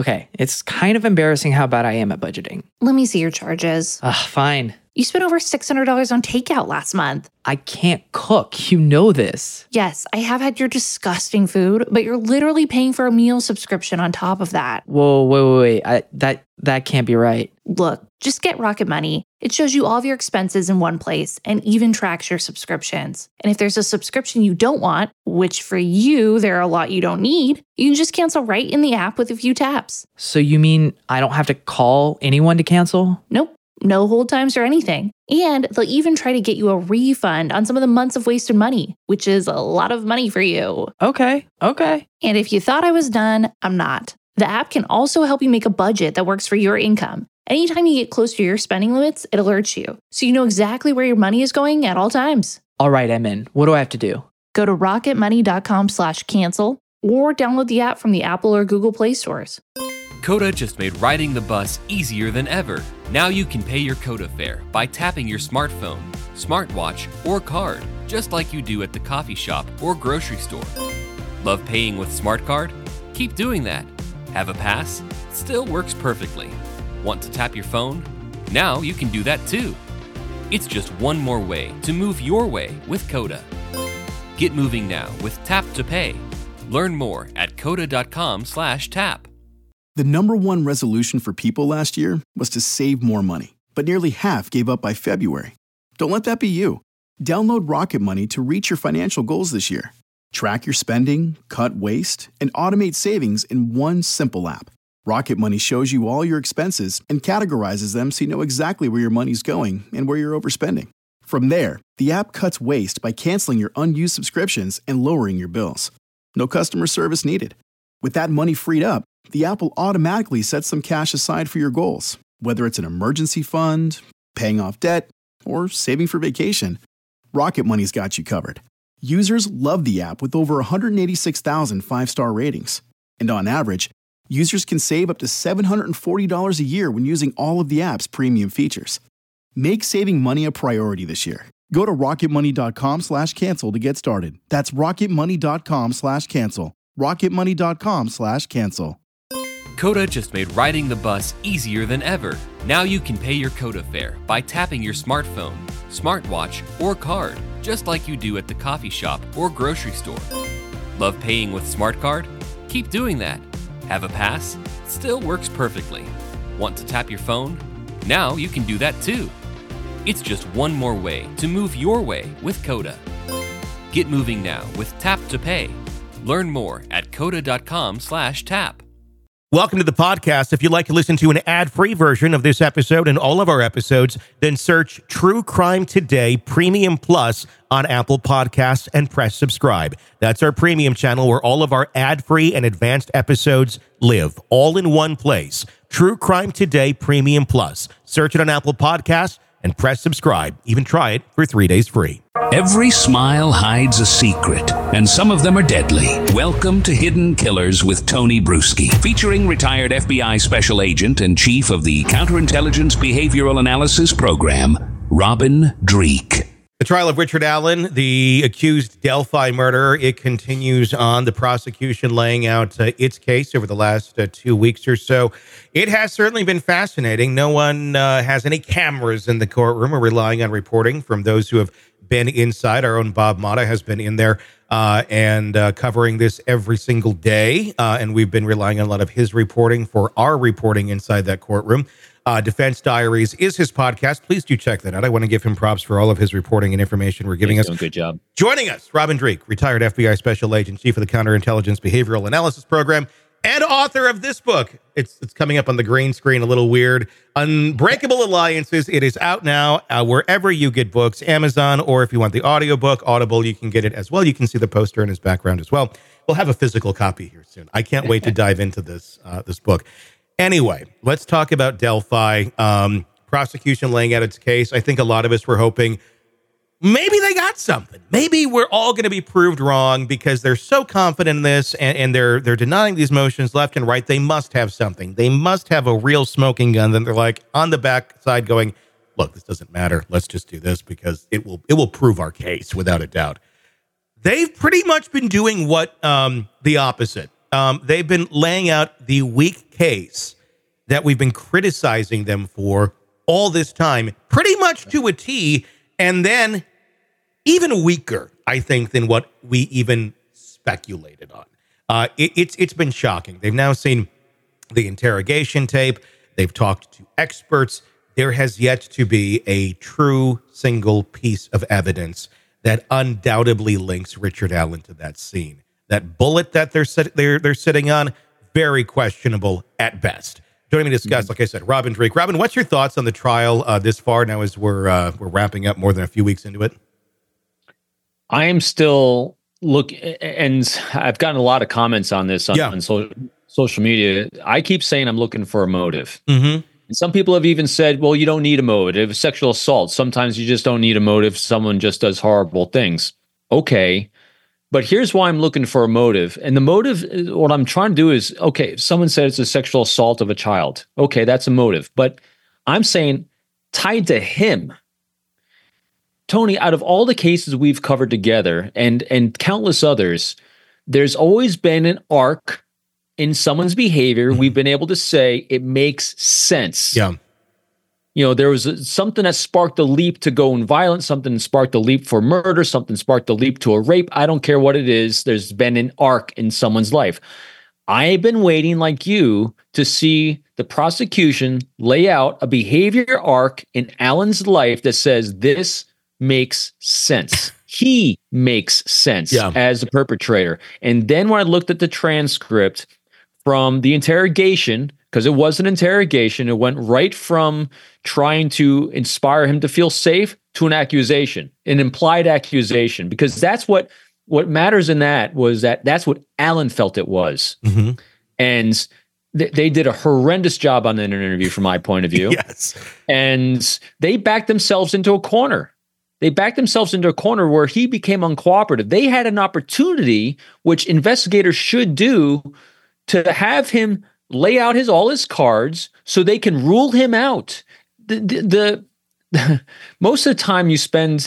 Okay, it's kind of embarrassing how bad I am at budgeting. Let me see your charges. Fine. You spent over $600 on takeout last month. I can't cook. You know this. Yes, I have had your disgusting food, but you're literally paying for a meal subscription on top of that. Whoa, wait. That can't be right. Look, just get Rocket Money. It shows you all of your expenses in one place and even tracks your subscriptions. And if there's a subscription you don't want, which for you, there are a lot you don't need, you can just cancel right in the app with a few taps. So you mean I don't have to call anyone to cancel? Nope. No hold times or anything. And they'll even try to get you a refund on some of the months of wasted money, which is a lot of money for you. Okay. And if you thought I was done, I'm not. The app can also help you make a budget that works for your income. Anytime you get close to your spending limits, it alerts you, so you know exactly where your money is going at all times. All right, I'm in. What do I have to do? Go to rocketmoney.com/cancel or download the app from the Apple or Google Play stores. Coda just made riding the bus easier than ever. Now you can pay your Coda fare by tapping your smartphone, smartwatch, or card, just like you do at the coffee shop or grocery store. Love paying with Smart Card? Keep doing that. Have a pass? Still works perfectly. Want to tap your phone? Now you can do that too. It's just one more way to move your way with Coda. Get moving now with Tap to Pay. Learn more at coda.com/tap. The number one resolution for people last year was to save more money, but nearly half gave up by February. Don't let that be you. Download Rocket Money to reach your financial goals this year. Track your spending, cut waste, and automate savings in one simple app. Rocket Money shows you all your expenses and categorizes them so you know exactly where your money's going and where you're overspending. From there, the app cuts waste by canceling your unused subscriptions and lowering your bills. No customer service needed. With that money freed up, the app will automatically set some cash aside for your goals, whether it's an emergency fund, paying off debt, or saving for vacation. Rocket Money's got you covered. Users love the app with over 186,000 five-star ratings. And on average, users can save up to $740 a year when using all of the app's premium features. Make saving money a priority this year. Go to rocketmoney.com/cancel to get started. That's rocketmoney.com/cancel. rocketmoney.com/cancel. Coda just made riding the bus easier than ever. Now you can pay your Coda fare by tapping your smartphone, smartwatch, or card, just like you do at the coffee shop or grocery store. Love paying with Smart Card? Keep doing that. Have a pass? Still works perfectly. Want to tap your phone? Now you can do that too. It's just one more way to move your way with Coda. Get moving now with Tap to Pay. Learn more at coda.com/tap. Welcome to the podcast. If you'd like to listen to an ad-free version of this episode and all of our episodes, then search True Crime Today Premium Plus on Apple Podcasts and press subscribe. That's our premium channel where all of our ad-free and advanced episodes live, all in one place. True Crime Today Premium Plus. Search it on Apple Podcasts and press subscribe. Even try it for 3 days free. Every smile hides a secret, and some of them are deadly. Welcome to Hidden Killers with Tony Bruschi, featuring retired FBI Special Agent and Chief of the Counterintelligence Behavioral Analysis Program, Robin Dreeke. The trial of Richard Allen, the accused Delphi murderer, it continues on. The prosecution laying out its case over the last 2 weeks or so. It has certainly been fascinating. No one has any cameras in the courtroom. We're relying on reporting from those who have been inside. Our own Bob Motta has been in there and covering this every single day. And we've been relying on a lot of his reporting for our reporting inside that courtroom. Defense Diaries is his podcast. Please do check that out. I want to give him props for all of his reporting and information we're giving us. Doing a good job. Joining us, Robin Dreeke, retired FBI Special Agent, Chief of the Counterintelligence Behavioral Analysis Program, and author of this book. It's coming up on the green screen, a little weird. Unbreakable Alliances. It is out now wherever you get books, Amazon, or if you want the audiobook, Audible, you can get it as well. You can see the poster in his background as well. We'll have a physical copy here soon. I can't wait to dive into this book. Anyway, let's talk about Delphi. Prosecution laying out its case. I think a lot of us were hoping maybe they got something. Maybe we're all going to be proved wrong because they're so confident in this and they're denying these motions left and right. They must have something. They must have a real smoking gun. Then they're like on the backside going, look, this doesn't matter. Let's just do this because it will prove our case without a doubt. They've pretty much been doing what the opposite They've been laying out the weak case that we've been criticizing them for all this time, pretty much to a T, and then even weaker, I think, than what we even speculated on. It's been shocking. They've now seen the interrogation tape. They've talked to experts. There has yet to be a true single piece of evidence that undoubtedly links Richard Allen to that scene. That bullet that they're sitting on, very questionable at best. Joining me to discuss, like I said, Robin Dreeke. Robin, what's your thoughts on the trial this far now as we're wrapping up more than a few weeks into it? I am still and I've gotten a lot of comments on this on social media. I keep saying I'm looking for a motive. Mm-hmm. And some people have even said, well, you don't need a motive. Sexual assault, sometimes you just don't need a motive. Someone just does horrible things. Okay. But here's why I'm looking for a motive. And the motive, what I'm trying to do is, okay, if someone said it's a sexual assault of a child, okay, that's a motive. But I'm saying tied to him. Tony, out of all the cases we've covered together and countless others, there's always been an arc in someone's behavior. We've been able to say it makes sense. Yeah. You know, there was something that sparked the leap to go in violence, something sparked the leap for murder, something sparked the leap to a rape. I don't care what it is. There's been an arc in someone's life. I've been waiting, like you, to see the prosecution lay out a behavior arc in Allen's life that says this makes sense. He makes sense as a perpetrator. And then when I looked at the transcript from the interrogation, because it was an interrogation, it went right from trying to inspire him to feel safe to an accusation, an implied accusation, because that's what matters in that was that's what Allen felt it was. Mm-hmm. And they did a horrendous job on that interview from my point of view. Yes. And they backed themselves into a corner. They backed themselves into a corner where he became uncooperative. They had an opportunity, which investigators should do, to have him lay out all his cards so they can rule him out. The most of the time you spend,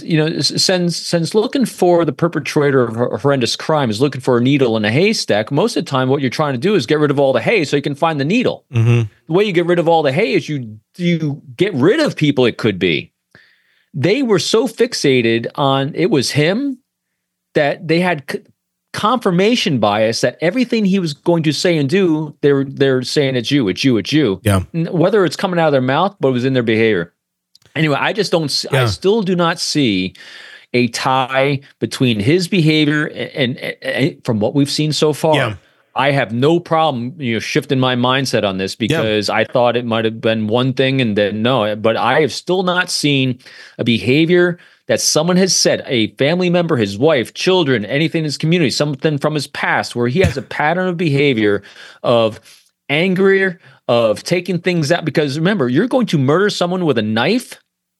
since looking for the perpetrator of a horrendous crime is looking for a needle in a haystack. Most of the time, what you're trying to do is get rid of all the hay so you can find the needle. Mm-hmm. The way you get rid of all the hay is you get rid of people. It could be they were so fixated on it was him that they had confirmation bias that everything he was going to say and do, they're saying it's you. Yeah. Whether it's coming out of their mouth, but it was in their behavior. Anyway, I still do not see a tie between his behavior and from what we've seen so far. Yeah. I have no problem, shifting my mindset on this because I thought it might have been one thing and then no, but I have still not seen a behavior that someone has said, a family member, his wife, children, anything in his community, something from his past where he has a pattern of behavior of anger, of taking things out. Because remember, you're going to murder someone with a knife.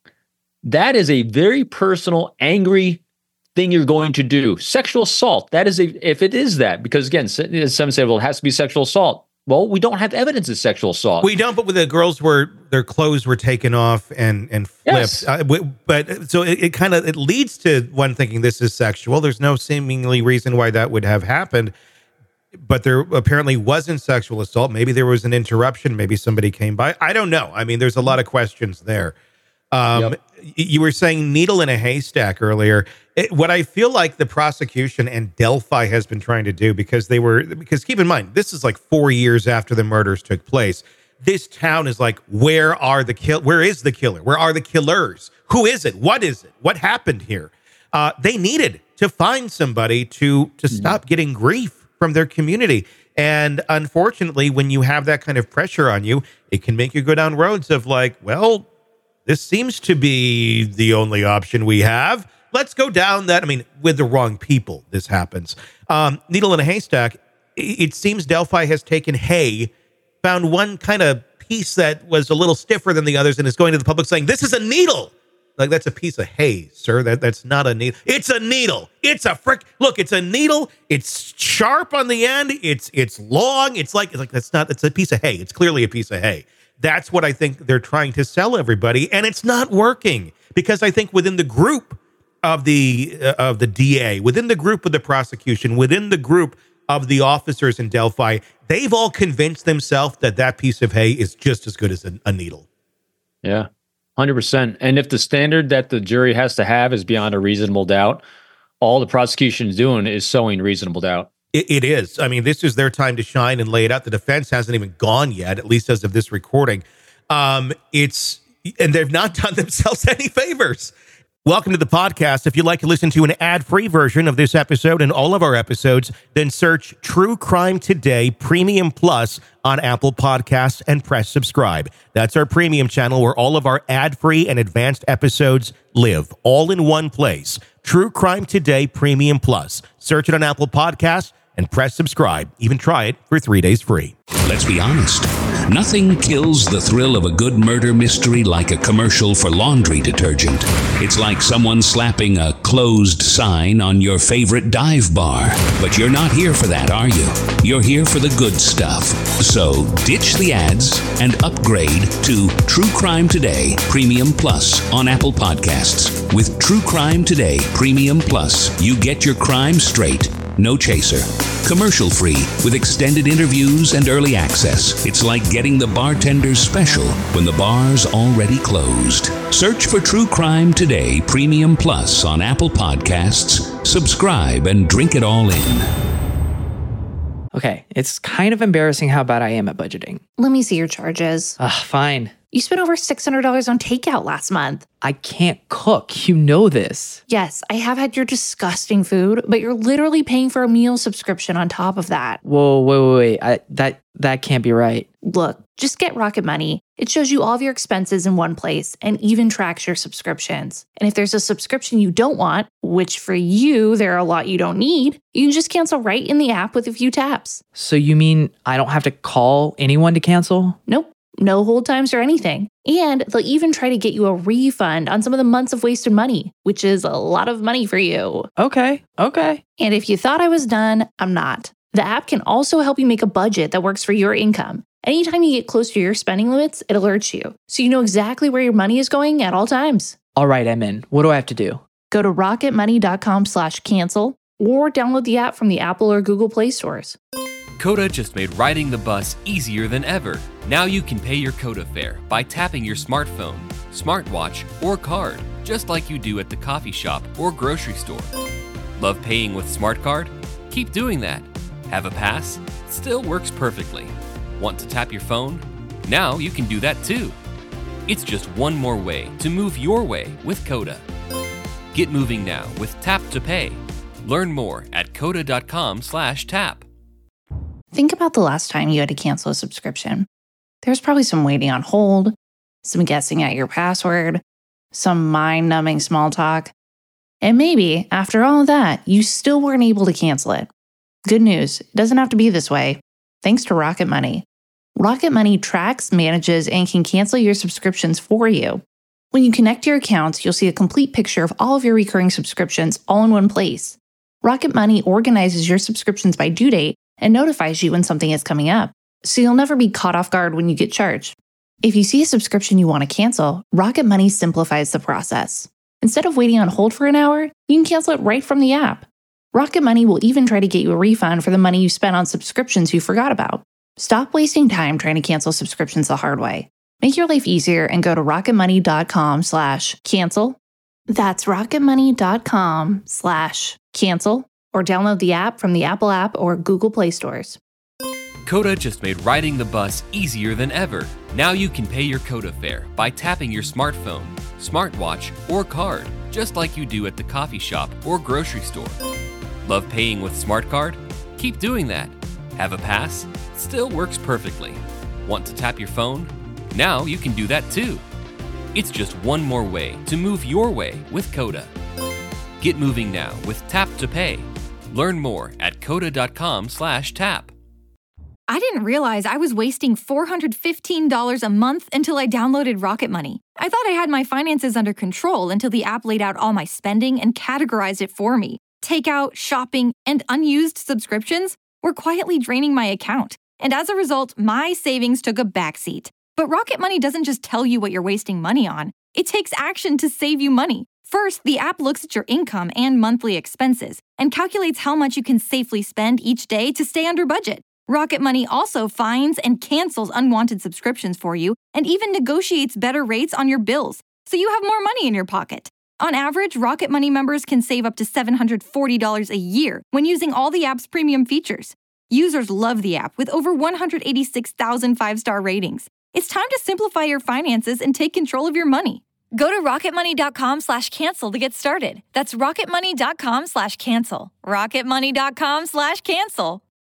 That is a very personal, angry thing you're going to do. Sexual assault, that is if it is that, because again, some say, well, it has to be sexual assault. Well, we don't have evidence of sexual assault. We don't, but with the girls their clothes were taken off and flipped. Yes. But so it leads to one thinking this is sexual. There's no seemingly reason why that would have happened. But there apparently wasn't sexual assault. Maybe there was an interruption. Maybe somebody came by. I don't know. I mean, there's a lot of questions there. You were saying needle in a haystack earlier. What I feel like the prosecution and Delphi has been trying to do, because keep in mind, this is like 4 years after the murders took place. This town is like, where is the killer? Where are the killers? Who is it? What is it? What happened here? They needed to find somebody to stop getting grief from their community. And unfortunately, when you have that kind of pressure on you, it can make you go down roads of like, well, this seems to be the only option we have. Let's go down that. I mean, with the wrong people, this happens. Needle in a haystack. It seems Delphi has taken hay, found one kind of piece that was a little stiffer than the others, and is going to the public saying, this is a needle. Like, that's a piece of hay, sir. That's not a needle. It's a needle. It's a look, it's a needle. It's sharp on the end. It's long. It's a piece of hay. It's clearly a piece of hay. That's what I think they're trying to sell everybody, and it's not working, because I think within the group of the DA, within the group of the prosecution, within the group of the officers in Delphi, they've all convinced themselves that that piece of hay is just as good as a needle. Yeah, 100%. And if the standard that the jury has to have is beyond a reasonable doubt, all the prosecution is doing is sowing reasonable doubt. It is. I mean, this is their time to shine and lay it out. The defense hasn't even gone yet, at least as of this recording. And they've not done themselves any favors. Welcome to the podcast. If you'd like to listen to an ad-free version of this episode and all of our episodes, then search True Crime Today Premium Plus on Apple Podcasts and press subscribe. That's our premium channel where all of our ad-free and advanced episodes live, all in one place. True Crime Today Premium Plus. Search it on Apple Podcasts and press subscribe. Even try it for 3 days free. Let's be honest. Nothing kills the thrill of a good murder mystery like a commercial for laundry detergent. It's like someone slapping a closed sign on your favorite dive bar. But you're not here for that, are you? You're here for the good stuff. So ditch the ads and upgrade to True Crime Today Premium Plus on Apple Podcasts. With True Crime Today Premium Plus, you get your crime straight. No chaser. Commercial free with extended interviews and early access. It's like getting the bartender's special when the bar's already closed. Search for True Crime Today Premium Plus on Apple Podcasts. Subscribe and drink it all in. Okay, it's kind of embarrassing how bad I am at budgeting. Let me see your charges. Fine. You spent over $600 on takeout last month. I can't cook. You know this. Yes, I have had your disgusting food, but you're literally paying for a meal subscription on top of that. Whoa, wait. That can't be right. Look, just get Rocket Money. It shows you all of your expenses in one place and even tracks your subscriptions. And if there's a subscription you don't want, which for you, there are a lot you don't need, you can just cancel right in the app with a few taps. So you mean I don't have to call anyone to cancel? Nope. No hold times or anything. And they'll even try to get you a refund on some of the months of wasted money, which is a lot of money for you. Okay. And if you thought I was done, I'm not. The app can also help you make a budget that works for your income. Anytime you get close to your spending limits, it alerts you, so you know exactly where your money is going at all times. All right, I'm in. What do I have to do? Go to rocketmoney.com/cancel or download the app from the Apple or Google Play stores. Coda just made riding the bus easier than ever. Now you can pay your Coda fare by tapping your smartphone, smartwatch, or card, just like you do at the coffee shop or grocery store. Love paying with Smart Card? Keep doing that. Have a pass? Still works perfectly. Want to tap your phone? Now you can do that too. It's just one more way to move your way with Coda. Get moving now with Tap to Pay. Learn more at coda.com/tap. Think about the last time you had to cancel a subscription. There's probably some waiting on hold, some guessing at your password, some mind-numbing small talk. And maybe, after all of that, you still weren't able to cancel it. Good news, it doesn't have to be this way. Thanks to Rocket Money. Rocket Money tracks, manages, and can cancel your subscriptions for you. When you connect your accounts, you'll see a complete picture of all of your recurring subscriptions all in one place. Rocket Money organizes your subscriptions by due date and notifies you when something is coming up, so you'll never be caught off guard when you get charged. If you see a subscription you want to cancel, Rocket Money simplifies the process. Instead of waiting on hold for an hour, you can cancel it right from the app. Rocket Money will even try to get you a refund for the money you spent on subscriptions you forgot about. Stop wasting time trying to cancel subscriptions the hard way. Make your life easier and go to rocketmoney.com/cancel. That's rocketmoney.com/cancel. Or download the app from the Apple app or Google Play stores. Coda just made riding the bus easier than ever. Now you can pay your Coda fare by tapping your smartphone, smartwatch, or card, just like you do at the coffee shop or grocery store. Love paying with Smart Card? Keep doing that. Have a pass? Still works perfectly. Want to tap your phone? Now you can do that too. It's just one more way to move your way with Coda. Get moving now with Tap to Pay. Learn more at coda.com/tap. I didn't realize I was wasting $415 a month until I downloaded Rocket Money. I thought I had my finances under control until the app laid out all my spending and categorized it for me. Takeout, shopping, and unused subscriptions were quietly draining my account. And as a result, my savings took a backseat. But Rocket Money doesn't just tell you what you're wasting money on. It takes action to save you money. First, the app looks at your income and monthly expenses and calculates how much you can safely spend each day to stay under budget. Rocket Money also finds and cancels unwanted subscriptions for you and even negotiates better rates on your bills, so you have more money in your pocket. On average, Rocket Money members can save up to $740 a year when using all the app's premium features. Users love the app with over 186,000 five-star ratings. It's time to simplify your finances and take control of your money. Go to rocketmoney.com/cancel to get started. That's rocketmoney.com/cancel. rocketmoney.com/cancel.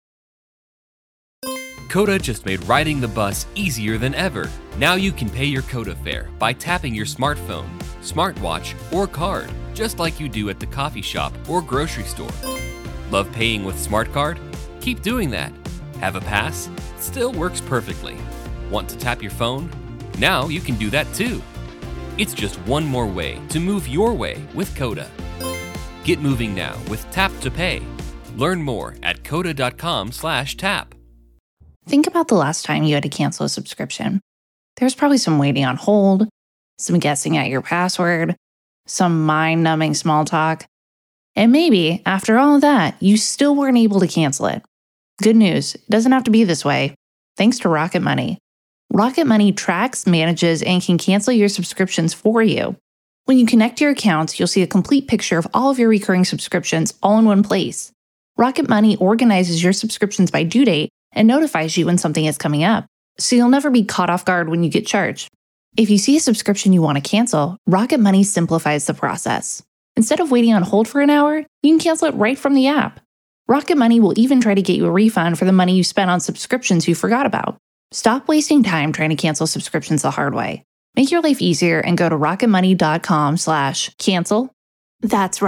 Coda just made riding the bus easier than ever. Now you can pay your Coda fare by tapping your smartphone, smartwatch, or card, just like you do at the coffee shop or grocery store. Love paying with Smart Card? Keep doing that. Have a pass? Still works perfectly. Want to tap your phone? Now you can do that too. It's just one more way to move your way with Coda. Get moving now with Tap to Pay. Learn more at coda.com/tap. Think about the last time you had to cancel a subscription. There's probably some waiting on hold, some guessing at your password, some mind-numbing small talk. And maybe, after all of that, you still weren't able to cancel it. Good news, it doesn't have to be this way. Thanks to Rocket Money. Rocket Money tracks, manages, and can cancel your subscriptions for you. When you connect your accounts, you'll see a complete picture of all of your recurring subscriptions all in one place. Rocket Money organizes your subscriptions by due date and notifies you when something is coming up, so you'll never be caught off guard when you get charged. If you see a subscription you want to cancel, Rocket Money simplifies the process. Instead of waiting on hold for an hour, you can cancel it right from the app. Rocket Money will even try to get you a refund for the money you spent on subscriptions you forgot about. Stop wasting time trying to cancel subscriptions the hard way. Make your life easier and go to rocketmoney.com/cancel. That's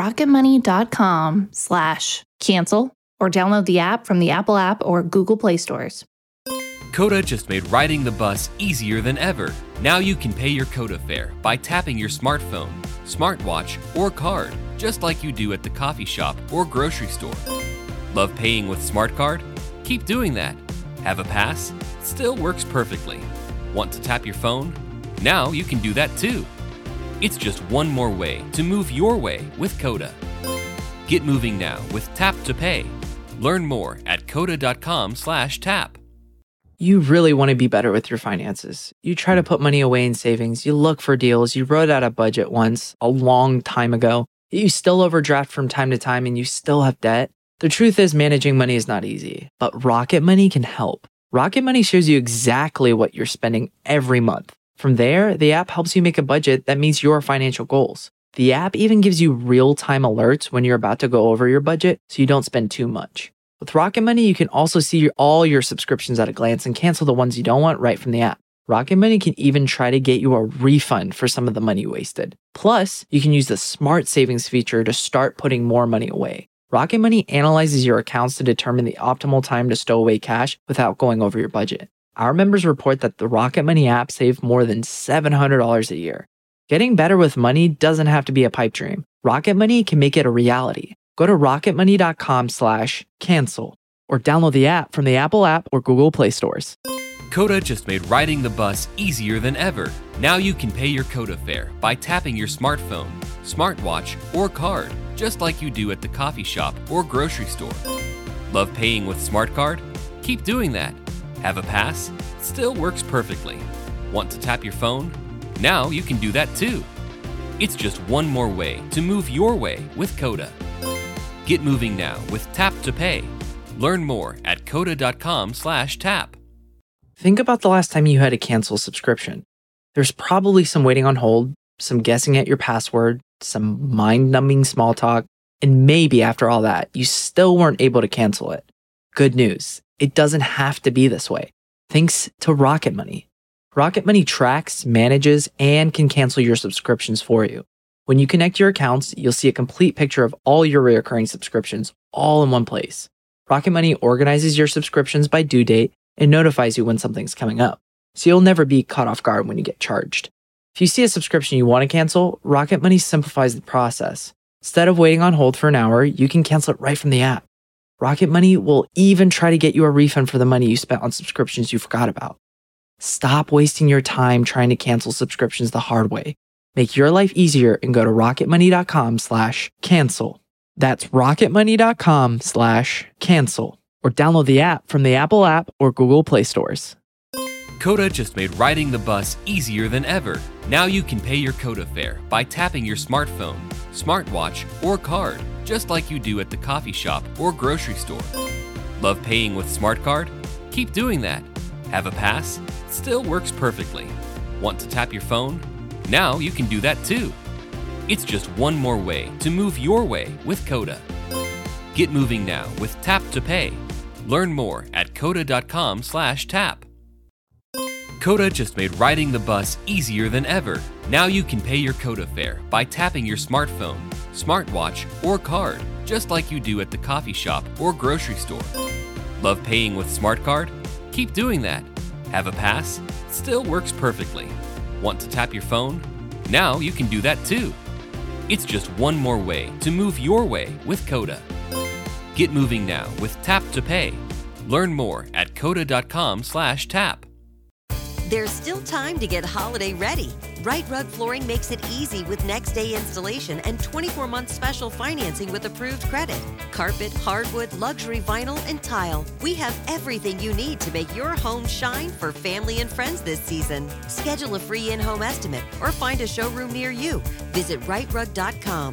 rocketmoney.com/cancel, or download the app from the Apple App or Google Play stores. Coda just made riding the bus easier than ever. Now you can pay your Coda fare by tapping your smartphone, smartwatch, or card, just like you do at the coffee shop or grocery store. Love paying with Smart Card? Keep doing that. Have a pass? Still works perfectly. Want to tap your phone? Now you can do that too. It's just one more way to move your way with Coda. Get moving now with Tap to Pay. Learn more at coda.com/tap. You really want to be better with your finances. You try to put money away in savings. You look for deals. You wrote out a budget once, a long time ago. You still overdraft from time to time and you still have debt. The truth is, managing money is not easy, but Rocket Money can help. Rocket Money shows you exactly what you're spending every month. From there, the app helps you make a budget that meets your financial goals. The app even gives you real-time alerts when you're about to go over your budget so you don't spend too much. With Rocket Money, you can also see all your subscriptions at a glance and cancel the ones you don't want right from the app. Rocket Money can even try to get you a refund for some of the money wasted. Plus, you can use the Smart Savings feature to start putting more money away. Rocket Money analyzes your accounts to determine the optimal time to stow away cash without going over your budget. Our members report that the Rocket Money app saved more than $700 a year. Getting better with money doesn't have to be a pipe dream. Rocket Money can make it a reality. Go to rocketmoney.com/cancel or download the app from the Apple App or Google Play stores. Coda just made riding the bus easier than ever. Now you can pay your Coda fare by tapping your smartphone, smartwatch, or card, just like you do at the coffee shop or grocery store. Love paying with Smart Card? Keep doing that. Have a pass? Still works perfectly. Want to tap your phone? Now you can do that too. It's just one more way to move your way with Coda. Get moving now with Tap to Pay. Learn more at coda.com/tap. Think about the last time you had to cancel a subscription. There's probably some waiting on hold, some guessing at your password, some mind-numbing small talk, and maybe after all that, you still weren't able to cancel it. Good news, it doesn't have to be this way. Thanks to Rocket Money. Rocket Money tracks, manages, and can cancel your subscriptions for you. When you connect your accounts, you'll see a complete picture of all your recurring subscriptions all in one place. Rocket Money organizes your subscriptions by due date and notifies you when something's coming up, so you'll never be caught off guard when you get charged. If you see a subscription you want to cancel, Rocket Money simplifies the process. Instead of waiting on hold for an hour, you can cancel it right from the app. Rocket Money will even try to get you a refund for the money you spent on subscriptions you forgot about. Stop wasting your time trying to cancel subscriptions the hard way. Make your life easier and go to rocketmoney.com/cancel. That's rocketmoney.com/cancel. Or download the app from the Apple app or Google Play stores. Coda just made riding the bus easier than ever. Now you can pay your Coda fare by tapping your smartphone, smartwatch, or card, just like you do at the coffee shop or grocery store. Love paying with Smart Card? Keep doing that. Have a pass? Still works perfectly. Want to tap your phone? Now you can do that too. It's just one more way to move your way with Coda. Get moving now with Tap to Pay. Learn more at coda.com/tap. Coda just made riding the bus easier than ever. Now you can pay your Coda fare by tapping your smartphone, smartwatch, or card, just like you do at the coffee shop or grocery store. Love paying with Smart Card? Keep doing that. Have a pass? Still works perfectly. Want to tap your phone? Now you can do that too. It's just one more way to move your way with Coda. Get moving now with Tap to Pay. Learn more at coda.com/tap. There's still time to get holiday ready. Right Rug Flooring makes it easy with next day installation and 24-month special financing with approved credit. Carpet, hardwood, luxury vinyl, and tile. We have everything you need to make your home shine for family and friends this season. Schedule a free in-home estimate or find a showroom near you. Visit rightrug.com,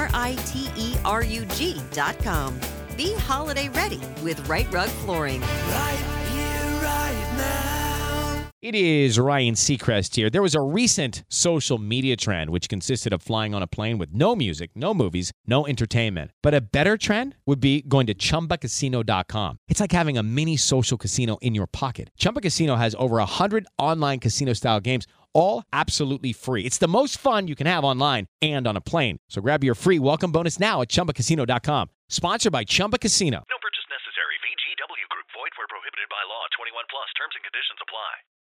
RITERUG.com. Be holiday ready with Right Rug Flooring. Right here, right now. It is Ryan Seacrest here. There was a recent social media trend which consisted of flying on a plane with no music, no movies, no entertainment. But a better trend would be going to ChumbaCasino.com. It's like having a mini social casino in your pocket. Chumba Casino has over 100 online casino-style games, all absolutely free. It's the most fun you can have online and on a plane. So grab your free welcome bonus now at ChumbaCasino.com. Sponsored by Chumba Casino. No purchase necessary. VGW Group. Void where prohibited by law. 21 plus. Terms and conditions apply.